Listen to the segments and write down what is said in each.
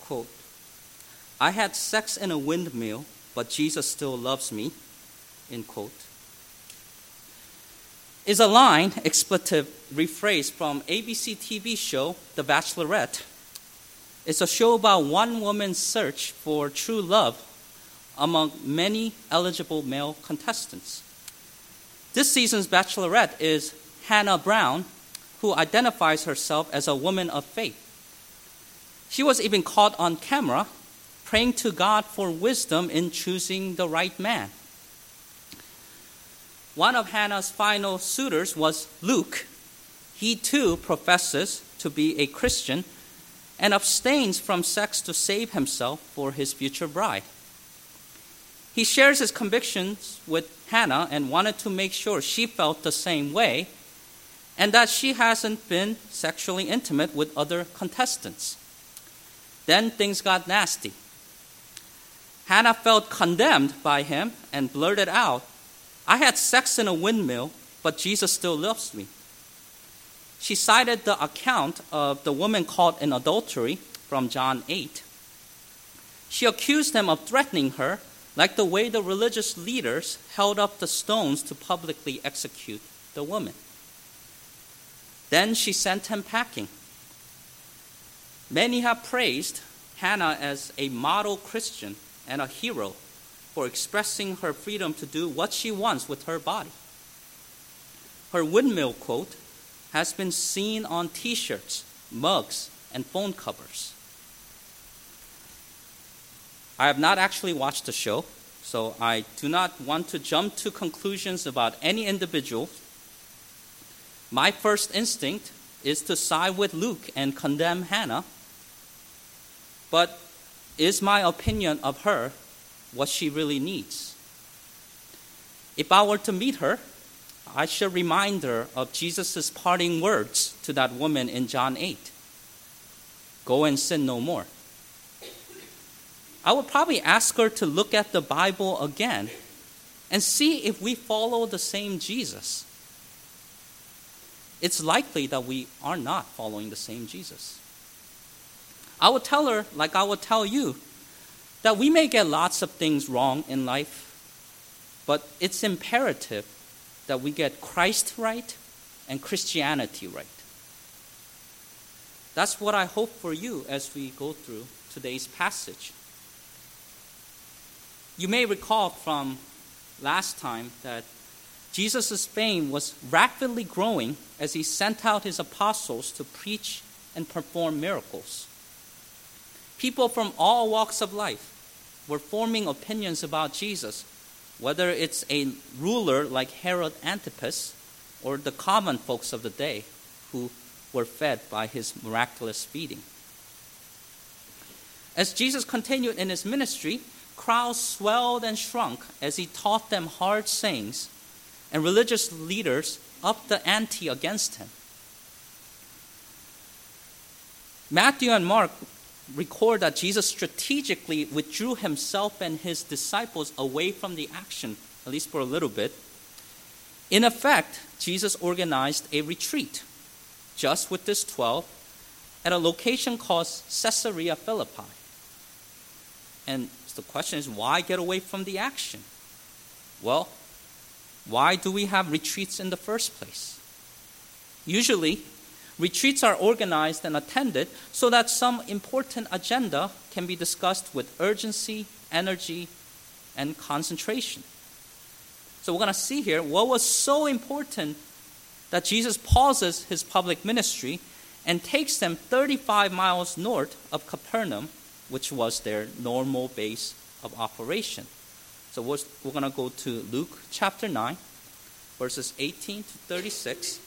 quote, "I had sex in a windmill, but Jesus still loves me," end quote, is a line, expletive, rephrased from ABC TV show The Bachelorette. It's a show about one woman's search for true love among many eligible male contestants. This season's Bachelorette is Hannah Brown, who identifies herself as a woman of faith. She was even caught on camera praying to God for wisdom in choosing the right man. One of Hannah's final suitors was Luke. He too professes to be a Christian and abstains from sex to save himself for his future bride. He shares his convictions with Hannah and wanted to make sure she felt the same way and that she hasn't been sexually intimate with other contestants. Then things got nasty. Hannah felt condemned by him and blurted out, "I had sex in a windmill, but Jesus still loves me." She cited the account of the woman caught in adultery from John 8. She accused him of threatening her, like the way the religious leaders held up the stones to publicly execute the woman. Then she sent him packing. Many have praised Hannah as a model Christian and a hero for expressing her freedom to do what she wants with her body. Her windmill quote has been seen on T-shirts, mugs, and phone covers. I have not actually watched the show, so I do not want to jump to conclusions about any individual. My first instinct is to side with Luke and condemn Hannah. But is my opinion of her what she really needs? If I were to meet her, I should remind her of Jesus' parting words to that woman in John 8. "Go and sin no more." I would probably ask her to look at the Bible again and see if we follow the same Jesus. It's likely that we are not following the same Jesus. I would tell her, like I would tell you, that we may get lots of things wrong in life, but it's imperative that we get Christ right and Christianity right. That's what I hope for you as we go through today's passage. You may recall from last time that Jesus' fame was rapidly growing as he sent out his apostles to preach and perform miracles. People from all walks of life were forming opinions about Jesus, whether it's a ruler like Herod Antipas or the common folks of the day who were fed by his miraculous feeding. As Jesus continued in his ministry, crowds swelled and shrunk as he taught them hard sayings, and religious leaders upped the ante against him. Matthew and Mark record that Jesus strategically withdrew himself and his disciples away from the action, at least for a little bit. In effect, Jesus organized a retreat, just with this 12, at a location called Caesarea Philippi. And the question is, why get away from the action? Well, why do we have retreats in the first place? Usually, retreats are organized and attended so that some important agenda can be discussed with urgency, energy, and concentration. So we're going to see here what was so important that Jesus pauses his public ministry and takes them 35 miles north of Capernaum, which was their normal base of operation. So we're going to go to Luke chapter 9, verses 18 to 36.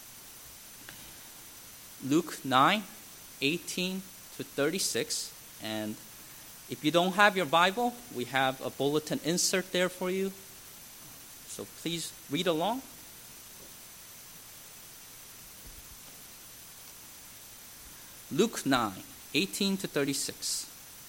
Luke 9, 18 to 36. And if you don't have your Bible, we have a bulletin insert there for you. So please read along. Luke 9, 18 to 36.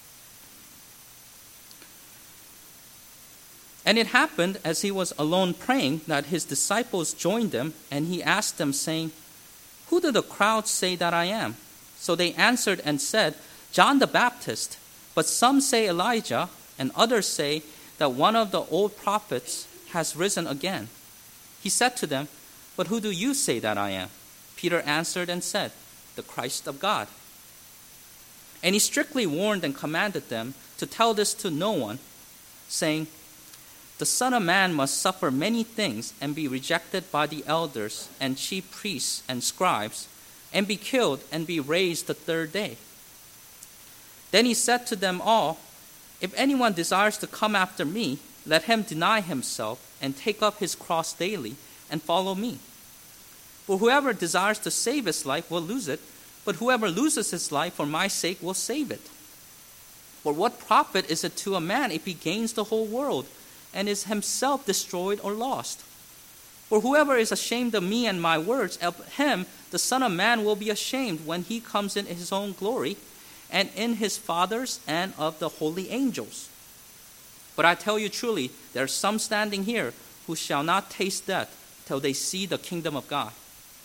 And it happened, as he was alone praying, that his disciples joined him, and he asked them, saying, "Who do the crowd say that I am?" So they answered and said, John the Baptist, but some say Elijah, and others say that one of the old prophets has risen again. He said to them, But who do you say that I am? Peter answered and said, The Christ of God. And he strictly warned and commanded them to tell this to no one, saying, The Son of Man must suffer many things and be rejected by the elders and chief priests and scribes, and be killed and be raised the third day. Then he said to them all, If anyone desires to come after me, let him deny himself and take up his cross daily and follow me. For whoever desires to save his life will lose it, but whoever loses his life for my sake will save it. For what profit is it to a man if he gains the whole world and is himself destroyed or lost? For whoever is ashamed of me and my words, of him the Son of Man will be ashamed when he comes in his own glory, and in his Father's and of the holy angels. But I tell you truly, there are some standing here who shall not taste death till they see the kingdom of God.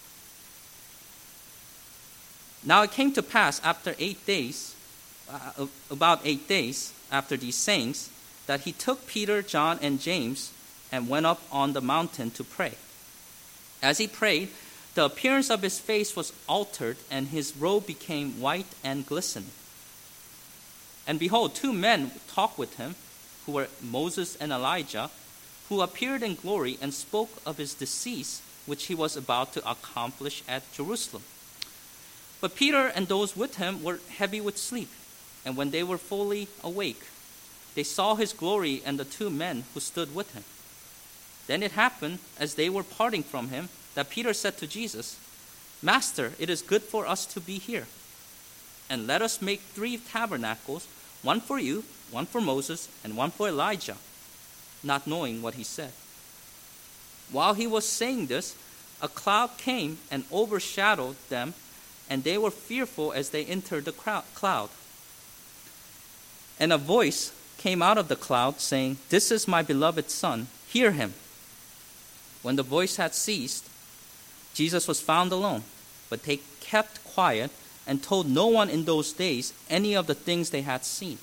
Now it came to pass after 8 days, about 8 days after these sayings, that he took Peter, John, and James and went up on the mountain to pray. As he prayed, the appearance of his face was altered, and his robe became white and glistening. And behold, 2 men talked with him, who were Moses and Elijah, who appeared in glory and spoke of his decease, which he was about to accomplish at Jerusalem. But Peter and those with him were heavy with sleep, and when they were fully awake, they saw his glory and the 2 men who stood with him. Then it happened, as they were parting from him, that Peter said to Jesus, Master, it is good for us to be here. And let us make 3 tabernacles, one for you, one for Moses, and one for Elijah, not knowing what he said. While he was saying this, a cloud came and overshadowed them, and they were fearful as they entered the cloud. And a voice came out of the cloud, saying, This is my beloved Son, hear him. When the voice had ceased, Jesus was found alone, but they kept quiet and told no one in those days any of the things they had seen.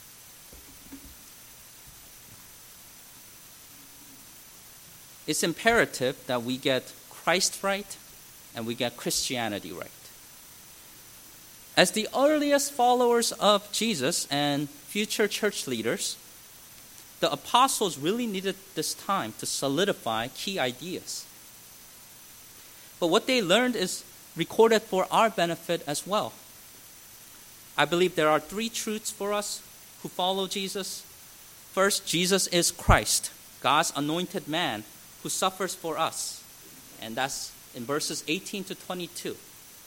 It's imperative that we get Christ right and we get Christianity right. As the earliest followers of Jesus and future church leaders, the apostles really needed this time to solidify key ideas. But what they learned is recorded for our benefit as well. I believe there are 3 truths for us who follow Jesus. First, Jesus is Christ, God's anointed man who suffers for us. And that's in verses 18 to 22.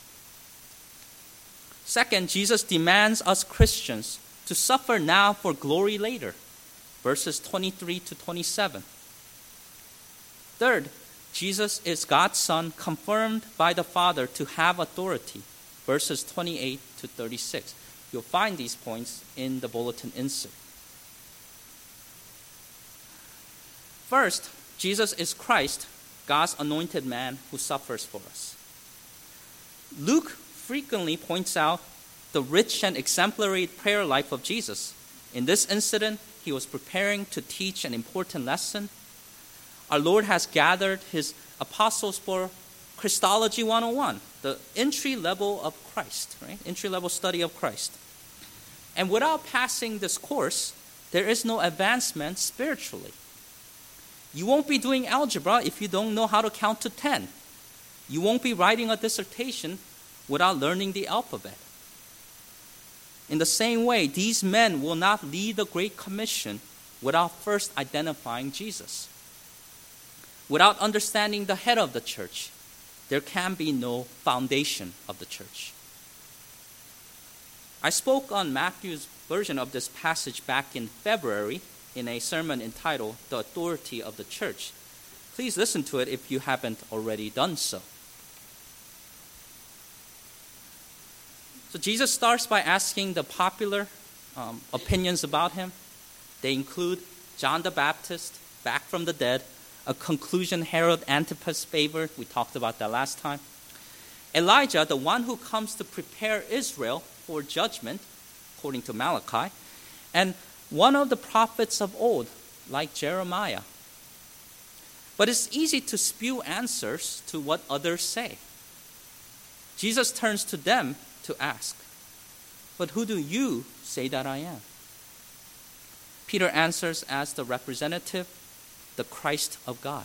Second, Jesus demands us Christians to suffer now for glory later. Verses 23 to 27. Third, Jesus is God's Son, confirmed by the Father to have authority. Verses 28 to 36. You'll find these points in the bulletin insert. First, Jesus is Christ, God's anointed man who suffers for us. Luke frequently points out the rich and exemplary prayer life of Jesus. In this incident, he was preparing to teach an important lesson. Our Lord has gathered his apostles for Christology 101, the entry level of Christ, right? Entry level study of Christ. And without passing this course, there is no advancement spiritually. You won't be doing algebra if you don't know how to count to 10. You won't be writing a dissertation without learning the alphabet. In the same way, these men will not lead the Great Commission without first identifying Jesus. Without understanding the head of the church, there can be no foundation of the church. I spoke on Matthew's version of this passage back in February in a sermon entitled The Authority of the Church. Please listen to it if you haven't already done so. So Jesus starts by asking the popular opinions about him. They include John the Baptist, back from the dead, a conclusion Herod Antipas favored. We talked about that last time. Elijah, the one who comes to prepare Israel for judgment, according to Malachi, and one of the prophets of old, like Jeremiah. But it's easy to spew answers to what others say. Jesus turns to them to ask, "But who do you say that I am?" Peter answers as the representative, the Christ of God.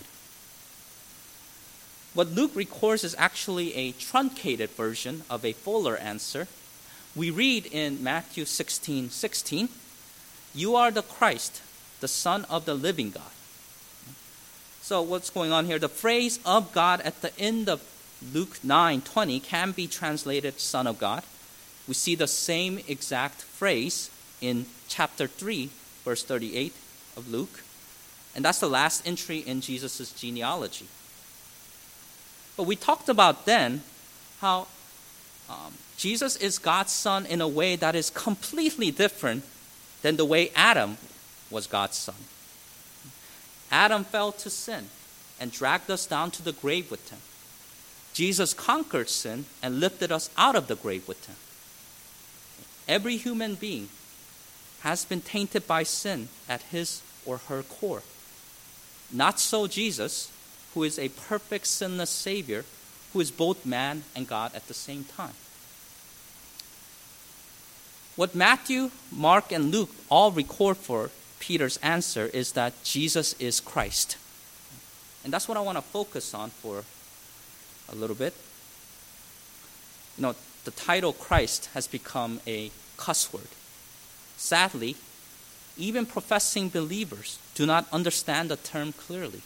What Luke records is actually a truncated version of a fuller answer. We read in Matthew 16:16, "You are the Christ, the Son of the living God." So what's going on here? The phrase "of God" at the end of Luke 9:20 can be translated "Son of God." We see the same exact phrase in chapter 3, verse 38 of Luke. And that's the last entry in Jesus' genealogy. But we talked about then how Jesus is God's son in a way that is completely different than the way Adam was God's son. Adam fell to sin and dragged us down to the grave with him. Jesus conquered sin and lifted us out of the grave with him. Every human being has been tainted by sin at his or her core. Not so Jesus, who is a perfect sinless Savior, who is both man and God at the same time. What Matthew, Mark, and Luke all record for Peter's answer is that Jesus is Christ. And that's what I want to focus on for a little bit. The title Christ has become a cuss word. Sadly, even professing believers do not understand the term clearly.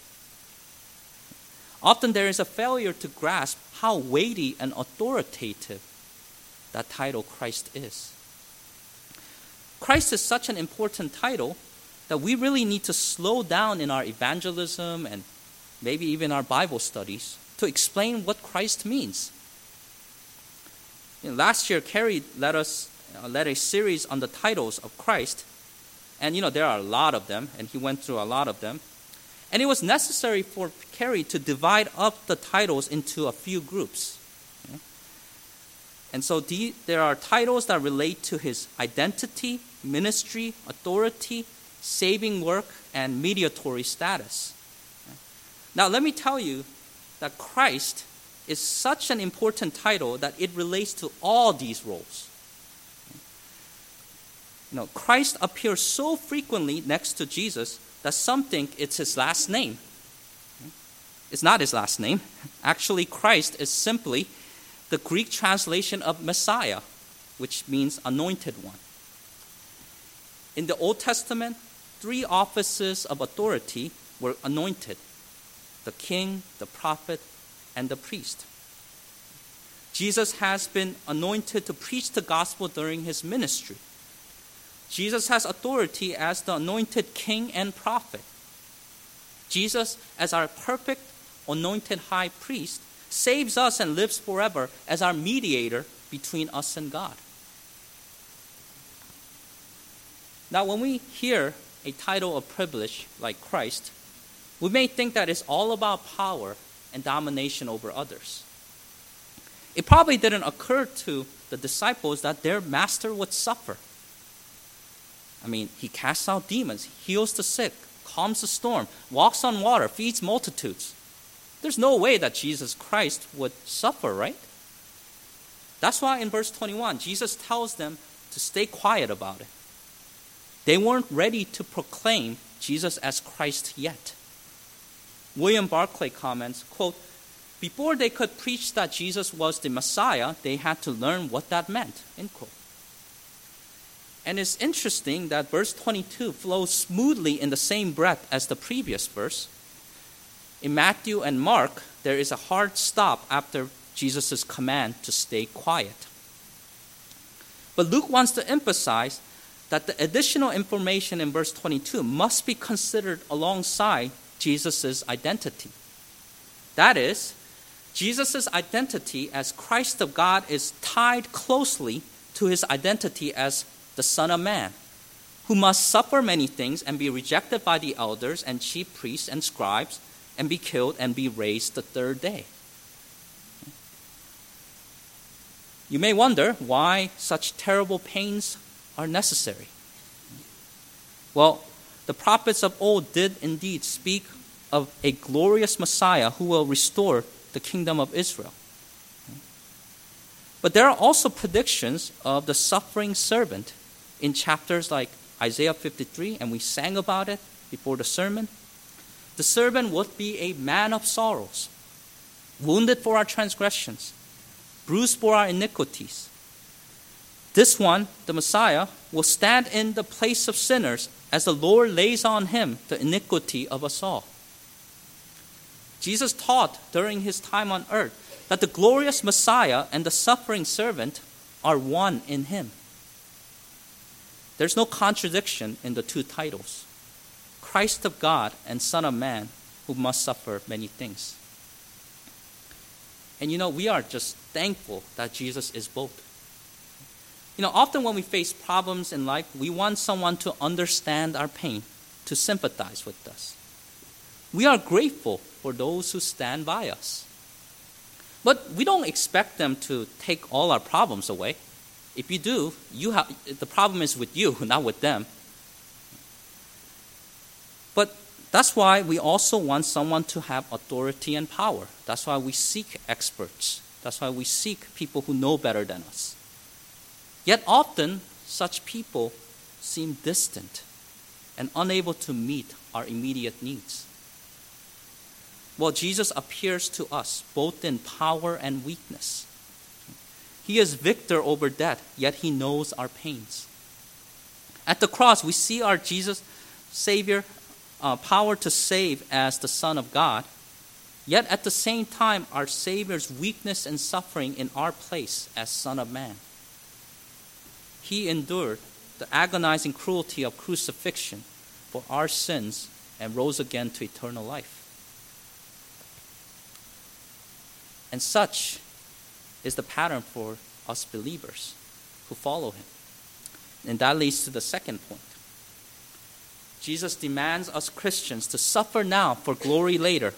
Often there is a failure to grasp how weighty and authoritative that title Christ is. Christ is such an important title that we really need to slow down in our evangelism and maybe even our Bible studies to explain what Christ means. Last year, Kerry led a series on the titles of Christ, and there are a lot of them, and he went through a lot of them. And it was necessary for Kerry to divide up the titles into a few groups. And so there are titles that relate to his identity, ministry, authority, saving work, and mediatory status. Now, let me tell you that Christ is such an important title that it relates to all these roles. Christ appears so frequently next to Jesus that some think it's his last name. It's not his last name. Actually, Christ is simply the Greek translation of Messiah, which means anointed one. In the Old Testament, 3 offices of authority were anointed: the king, the prophet, and the priest. Jesus has been anointed to preach the gospel during his ministry. Jesus has authority as the anointed king and prophet. Jesus, as our perfect anointed high priest, saves us and lives forever as our mediator between us and God. Now, when we hear a title of privilege like Christ, we may think that it's all about power and domination over others. It probably didn't occur to the disciples that their master would suffer. He casts out demons, heals the sick, calms the storm, walks on water, feeds multitudes. There's no way that Jesus Christ would suffer, right? That's why in verse 21, Jesus tells them to stay quiet about it. They weren't ready to proclaim Jesus as Christ yet. William Barclay comments, quote, "Before they could preach that Jesus was the Messiah, they had to learn what that meant," end quote. And it's interesting that verse 22 flows smoothly in the same breath as the previous verse. In Matthew and Mark, there is a hard stop after Jesus' command to stay quiet. But Luke wants to emphasize that the additional information in verse 22 must be considered alongside Jesus' identity. That is, Jesus' identity as Christ of God is tied closely to his identity as the Son of Man, who must suffer many things and be rejected by the elders and chief priests and scribes and be killed and be raised the third day. You may wonder why such terrible pains are necessary. Well, the prophets of old did indeed speak of a glorious Messiah who will restore the kingdom of Israel. But there are also predictions of the suffering servant in chapters like Isaiah 53, and we sang about it before the sermon. The servant would be a man of sorrows, wounded for our transgressions, bruised for our iniquities. This one, the Messiah, will stand in the place of sinners as the Lord lays on him the iniquity of us all. Jesus taught during his time on earth that the glorious Messiah and the suffering servant are one in him. There's no contradiction in the two titles. Christ of God and Son of Man who must suffer many things. And we are just thankful that Jesus is both. Often when we face problems in life, we want someone to understand our pain, to sympathize with us. We are grateful for those who stand by us. But we don't expect them to take all our problems away. If you do, the problem is with you, not with them. But that's why we also want someone to have authority and power. That's why we seek experts. That's why we seek people who know better than us. Yet often, such people seem distant and unable to meet our immediate needs. Well, Jesus appears to us both in power and weakness. He is victor over death, yet he knows our pains. At the cross, we see our Jesus, Savior, power to save as the Son of God, yet at the same time, our Savior's weakness and suffering in our place as Son of Man. He endured the agonizing cruelty of crucifixion for our sins and rose again to eternal life. And such is the pattern for us believers who follow him. And that leads to the second point. Jesus demands us Christians to suffer now for glory later.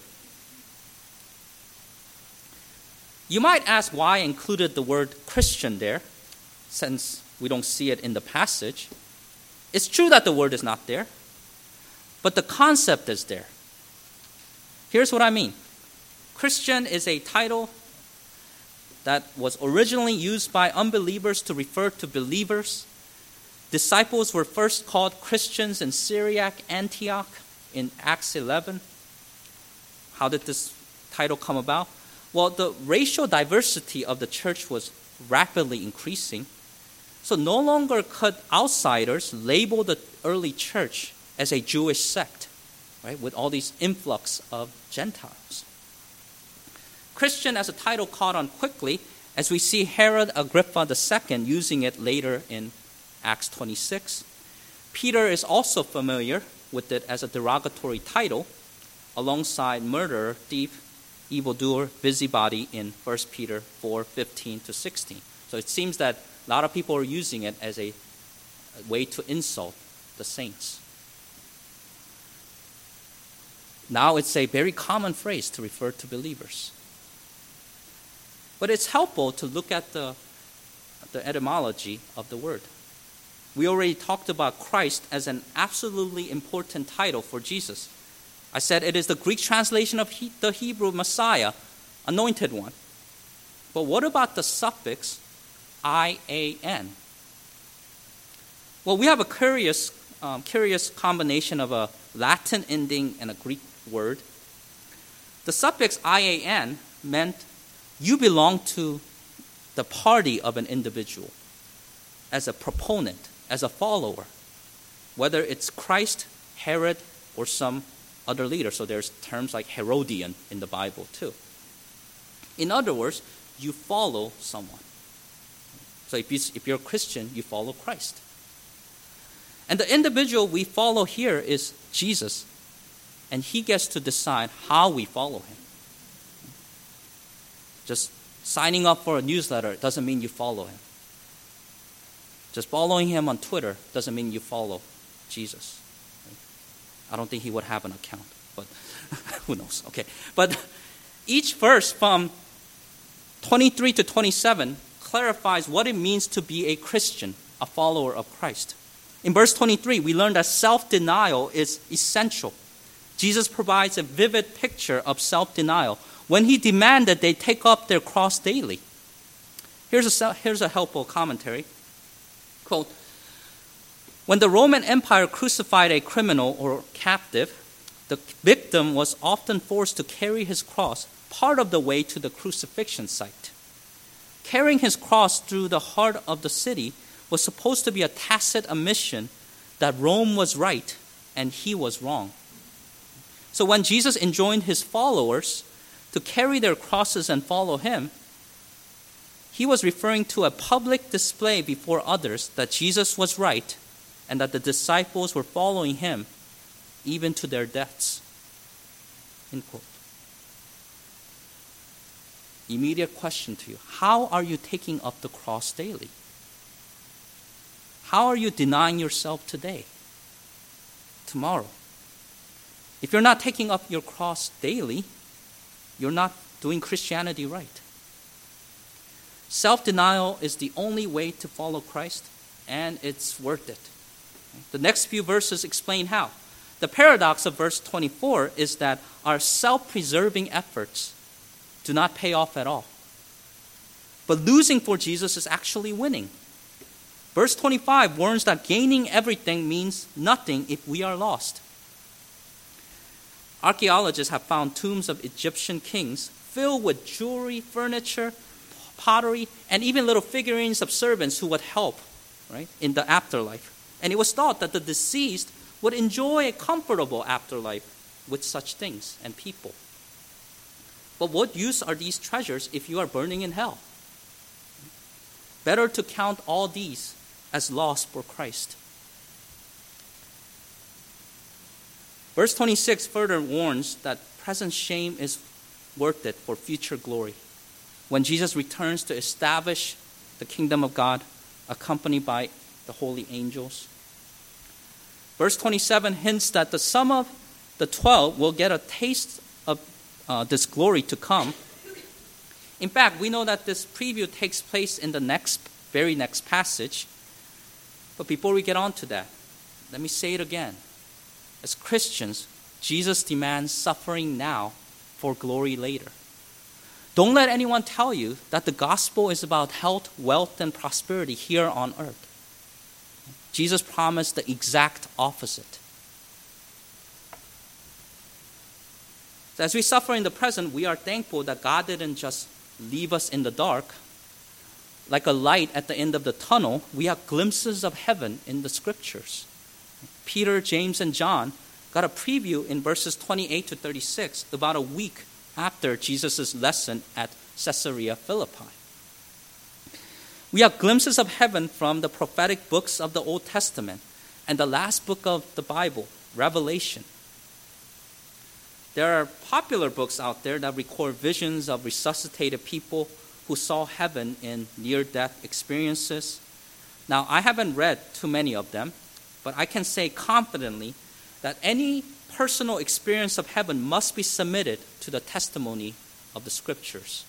You might ask why I included the word Christian there, since we don't see it in the passage. It's true that the word is not there, but the concept is there. Here's what I mean. Christian is a title that was originally used by unbelievers to refer to believers. Disciples were first called Christians in Syriac Antioch in Acts 11. How did this title come about? Well, the racial diversity of the church was rapidly increasing. So no longer could outsiders label the early church as a Jewish sect, right, with all these influx of Gentiles. Christian as a title caught on quickly as we see Herod Agrippa II using it later in Acts 26. Peter is also familiar with it as a derogatory title alongside murderer, thief, evildoer, busybody in 1 Peter 4:15-16. So it seems that a lot of people are using it as a way to insult the saints. Now it's a very common phrase to refer to believers. But it's helpful to look at the etymology of the word. We already talked about Christ as an absolutely important title for Jesus. I said it is the Greek translation of the Hebrew Messiah, anointed one. But what about the suffix IAN? Well, we have a curious combination of a Latin ending and a Greek word. The suffix IAN meant you belong to the party of an individual as a proponent, as a follower, whether it's Christ, Herod, or some other leader. So there's terms like Herodian in the Bible too. In other words, you follow someone. So if you're a Christian, you follow Christ. And the individual we follow here is Jesus, and he gets to decide how we follow him. Just signing up for a newsletter doesn't mean you follow him. Just following him on Twitter doesn't mean you follow Jesus. I don't think he would have an account, but who knows? Okay. But each verse from 23 to 27 clarifies what it means to be a Christian a follower of Christ. In verse 23, we learn that self-denial is essential. Jesus provides a vivid picture of self-denial when he demanded they take up their cross daily. Here's a helpful commentary. Quote, when the Roman Empire crucified a criminal or captive, the victim was often forced to carry his cross part of the way to the crucifixion site. Carrying his cross through the heart of the city was supposed to be a tacit admission that Rome was right and he was wrong. So when Jesus enjoined his followers to carry their crosses and follow him, he was referring to a public display before others that Jesus was right and that the disciples were following him even to their deaths. End quote. Immediate question to you. How are you taking up the cross daily? How are you denying yourself today, tomorrow? If you're not taking up your cross daily, you're not doing Christianity right. Self-denial is the only way to follow Christ, and it's worth it. The next few verses explain how. The paradox of verse 24 is that our self-preserving efforts do not pay off at all. But losing for Jesus is actually winning. Verse 25 warns that gaining everything means nothing if we are lost. Archaeologists have found tombs of Egyptian kings filled with jewelry, furniture, pottery, and even little figurines of servants who would help, right, in the afterlife. And it was thought that the deceased would enjoy a comfortable afterlife with such things and people. But what use are these treasures if you are burning in hell? Better to count all these as loss for Christ. Verse 26 further warns that present shame is worth it for future glory, when Jesus returns to establish the kingdom of God, accompanied by the holy angels. Verse 27 hints that the sum of the 12 will get a taste of this glory to come. In fact, we know that this preview takes place in the very next passage. But before we get on to that, let me say it again. As Christians, Jesus demands suffering now for glory later. Don't let anyone tell you that the gospel is about health, wealth, and prosperity here on earth. Jesus promised the exact opposite. So as we suffer in the present, we are thankful that God didn't just leave us in the dark. Like a light at the end of the tunnel, we have glimpses of heaven in the scriptures. Peter, James, and John got a preview in verses 28 to 36, about a week after Jesus' lesson at Caesarea Philippi. We have glimpses of heaven from the prophetic books of the Old Testament and the last book of the Bible, Revelation. There are popular books out there that record visions of resuscitated people who saw heaven in near-death experiences. Now, I haven't read too many of them, but I can say confidently that any personal experience of heaven must be submitted to the testimony of the scriptures.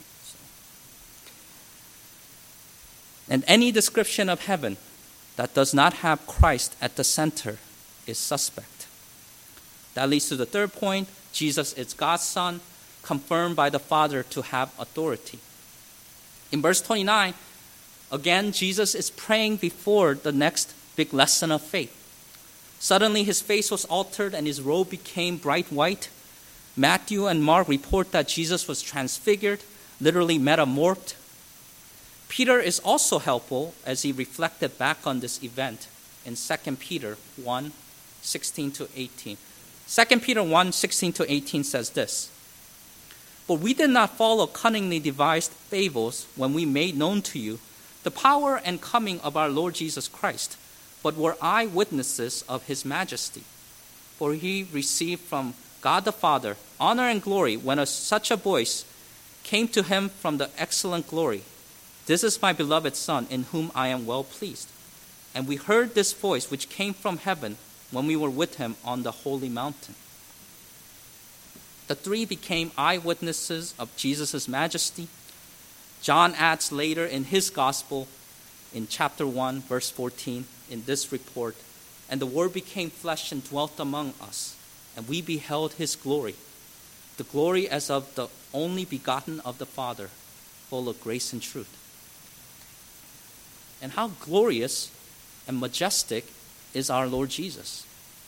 And any description of heaven that does not have Christ at the center is suspect. That leads to the third point. Jesus is God's Son, confirmed by the Father to have authority. In verse 29, again, Jesus is praying before the next big lesson of faith. Suddenly his face was altered and his robe became bright white. Matthew and Mark report that Jesus was transfigured, literally metamorphed. Peter is also helpful as he reflected back on this event in 2 Peter 1, 16 to 18. 2 Peter 1, 16 to 18 says this, "But we did not follow cunningly devised fables when we made known to you the power and coming of our Lord Jesus Christ, but were eyewitnesses of his majesty. For he received from God the Father honor and glory when such a voice came to him from the excellent glory. This is my beloved Son, in whom I am well pleased. And we heard this voice which came from heaven when we were with him on the holy mountain." The three became eyewitnesses of Jesus' majesty. John adds later in his gospel, in chapter 1, verse 14, in this report, "And the Word became flesh and dwelt among us, and we beheld his glory, the glory as of the only begotten of the Father, full of grace and truth." And how glorious and majestic is our Lord Jesus.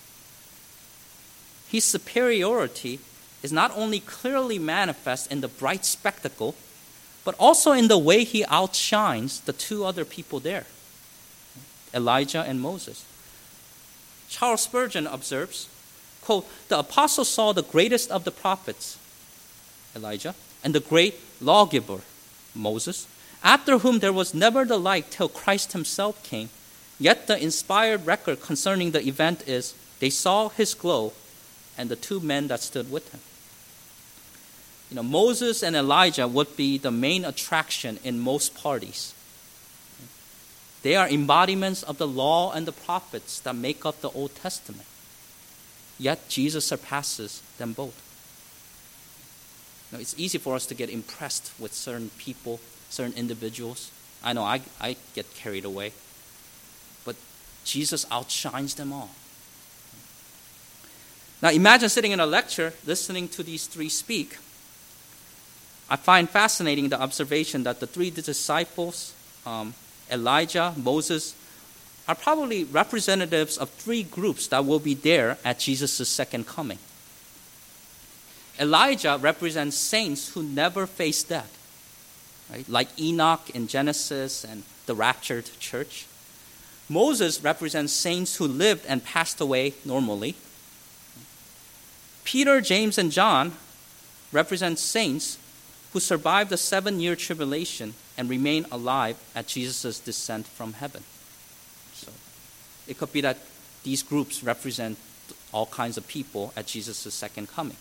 His superiority is not only clearly manifest in the bright spectacle, but also in the way he outshines the two other people there, Elijah and Moses. Charles Spurgeon observes, quote, "The apostle saw the greatest of the prophets, Elijah, and the great lawgiver, Moses, after whom there was never the like till Christ himself came. Yet the inspired record concerning the event is, they saw his glow and the two men that stood with him." Moses and Elijah would be the main attraction in most parties. They are embodiments of the law and the prophets that make up the Old Testament. Yet Jesus surpasses them both. It's easy for us to get impressed with certain people, certain individuals. I know I get carried away. But Jesus outshines them all. Now imagine sitting in a lecture, listening to these three speak. I find fascinating the observation that the three disciples, Elijah, Moses, are probably representatives of three groups that will be there at Jesus' second coming. Elijah represents saints who never face death, right? Like Enoch in Genesis and the raptured church. Moses represents saints who lived and passed away normally. Peter, James, and John represent saints who survived the 7-year tribulation and remain alive at Jesus' descent from heaven. So it could be that these groups represent all kinds of people at Jesus' second coming.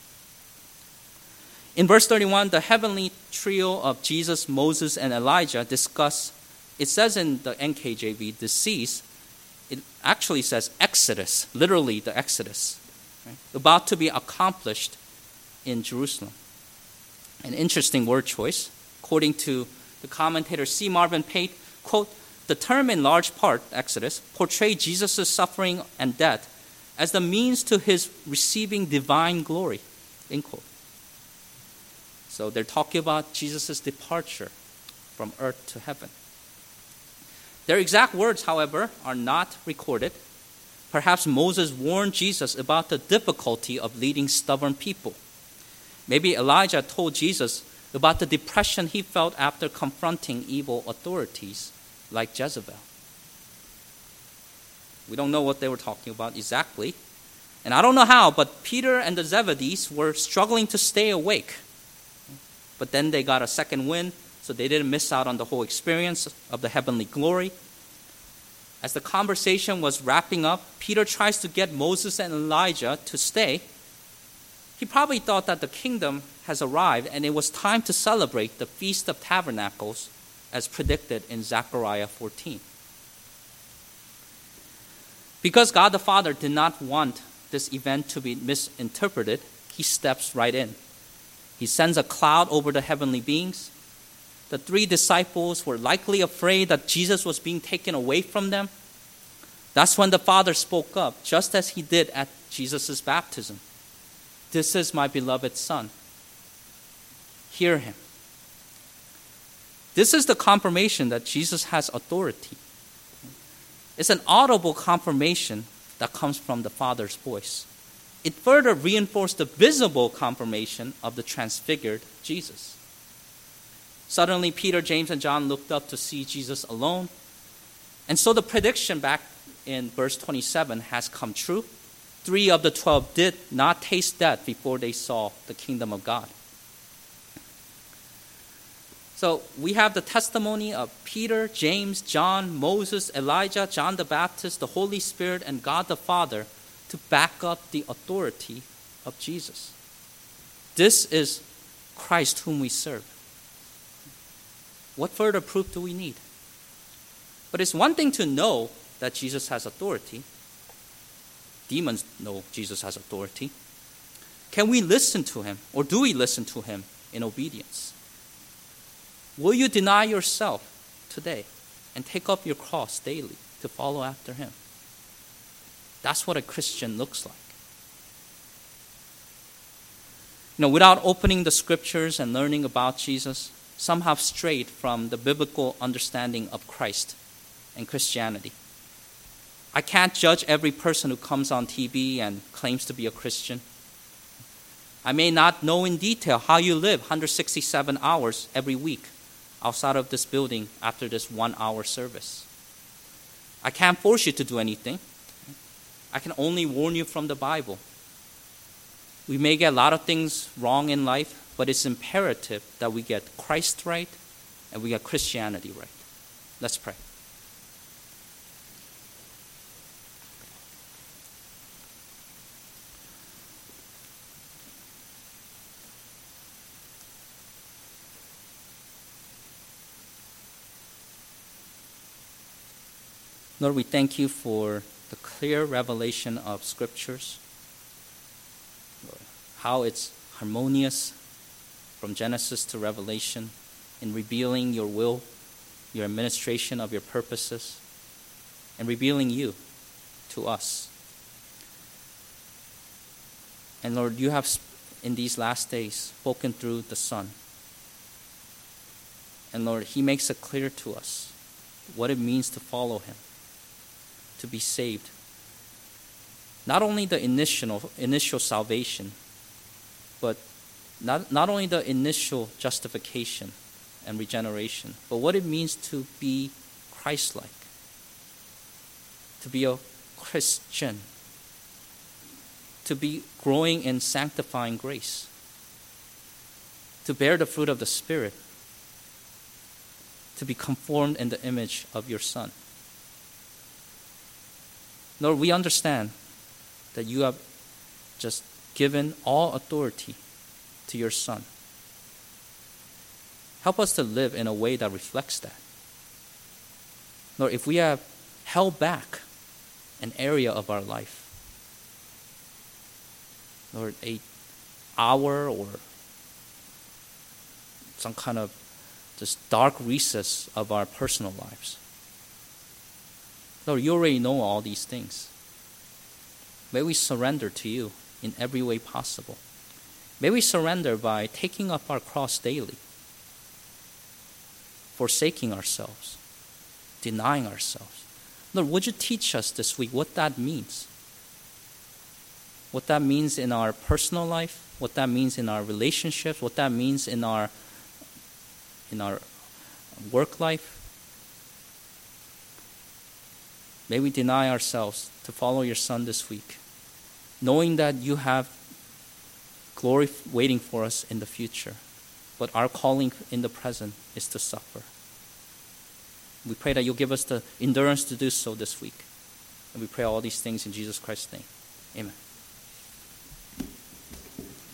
In verse 31, the heavenly trio of Jesus, Moses, and Elijah discuss, it says in the NKJV, decease, it actually says Exodus, literally the Exodus, right? About to be accomplished in Jerusalem. An interesting word choice. According to the commentator C. Marvin Pate, quote, "The term in large part, Exodus, portrayed Jesus' suffering and death as the means to his receiving divine glory," end quote. So they're talking about Jesus' departure from earth to heaven. Their exact words, however, are not recorded. Perhaps Moses warned Jesus about the difficulty of leading stubborn people. Maybe Elijah told Jesus about the depression he felt after confronting evil authorities like Jezebel. We don't know what they were talking about exactly. And I don't know how, but Peter and the Zebedees were struggling to stay awake. But then they got a second wind, so they didn't miss out on the whole experience of the heavenly glory. As the conversation was wrapping up, Peter tries to get Moses and Elijah to stay. He probably thought that the kingdom has arrived and it was time to celebrate the Feast of Tabernacles as predicted in Zechariah 14. Because God the Father did not want this event to be misinterpreted, he steps right in. He sends a cloud over the heavenly beings. The three disciples were likely afraid that Jesus was being taken away from them. That's when the Father spoke up, just as he did at Jesus' baptism. "This is my beloved Son. Hear him." This is the confirmation that Jesus has authority. It's an audible confirmation that comes from the Father's voice. It further reinforced the visible confirmation of the transfigured Jesus. Suddenly, Peter, James, and John looked up to see Jesus alone. And so the prediction back in verse 27 has come true. 3 of the 12 did not taste death before they saw the kingdom of God. So we have the testimony of Peter, James, John, Moses, Elijah, John the Baptist, the Holy Spirit, and God the Father to back up the authority of Jesus. This is Christ whom we serve. What further proof do we need? But it's one thing to know that Jesus has authority. Demons know Jesus has authority. Can we listen to him, or do we listen to him in obedience? Will you deny yourself today? and take up your cross daily to follow after him. That's what a Christian looks like. Without opening the scriptures and learning about Jesus, some have strayed from the biblical understanding of Christ and Christianity. I can't judge every person who comes on TV and claims to be a Christian. I may not know in detail how you live 167 hours every week outside of this building after this 1-hour service. I can't force you to do anything. I can only warn you from the Bible. We may get a lot of things wrong in life, but it's imperative that we get Christ right and we get Christianity right. Let's pray. Lord, we thank you for the clear revelation of scriptures, how it's harmonious from Genesis to Revelation in revealing your will, your administration of your purposes, and revealing you to us. And Lord, you have in these last days spoken through the Son. And Lord, he makes it clear to us what it means to follow him, to be saved. Not only the initial salvation, but not only the initial justification and regeneration, but what it means to be Christ-like, to be a Christian, to be growing in sanctifying grace, to bear the fruit of the Spirit, to be conformed in the image of your Son. Lord, we understand that you have just given all authority to your Son. Help us to live in a way that reflects that. Lord, if we have held back an area of our life, Lord, an hour or some kind of just dark recess of our personal lives, Lord, you already know all these things. May we surrender to you in every way possible. May we surrender by taking up our cross daily, forsaking ourselves, denying ourselves. Lord, would you teach us this week what that means? What that means in our personal life, what that means in our relationships, what that means in our work life. May we deny ourselves to follow your Son this week, knowing that you have glory waiting for us in the future, but our calling in the present is to suffer. We pray that you'll give us the endurance to do so this week. And we pray all these things in Jesus Christ's name. Amen.